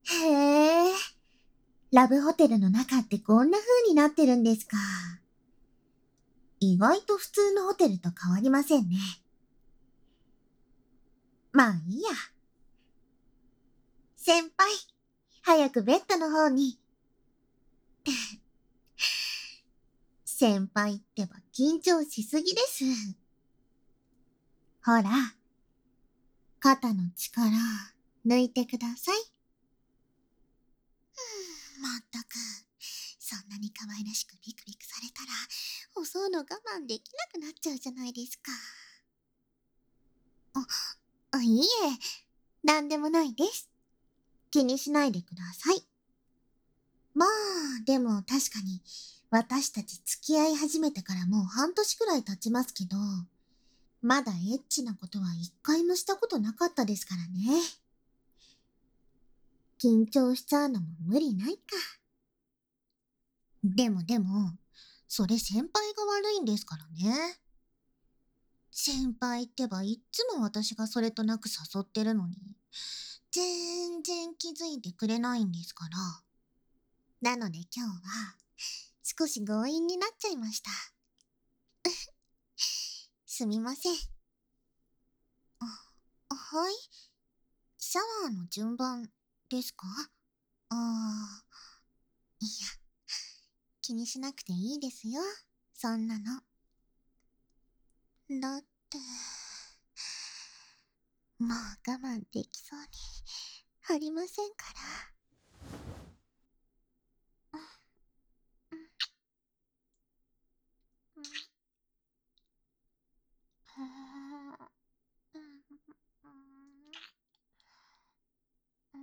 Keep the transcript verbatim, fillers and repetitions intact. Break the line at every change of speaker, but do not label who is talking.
へえ、ラブホテルの中ってこんな風になってるんですか。意外と普通のホテルと変わりませんね。まあいいや。先輩、早くベッドの方に。先輩ってば緊張しすぎです。ほら、肩の力、抜いてください。まったく、そんなに可愛らしくビクビクされたら、襲うの我慢できなくなっちゃうじゃないですか。あ、あいいえ、なんでもないです。気にしないでください。まあ、でも確かに、私たち付き合い始めてからもう半年くらい経ちますけど、まだエッチなことは一回もしたことなかったですからね。緊張しちゃうのも無理ないか。でもでも、それ先輩が悪いんですからね。先輩ってばいっつも私がそれとなく誘ってるのに、全然気づいてくれないんですから。なので今日は、少し強引になっちゃいました。すみません。あ、はい。シャワーの順番ですか？ああ、いや、気にしなくていいですよ。そんなの。だって、もう我慢できそうにありませんから。うん。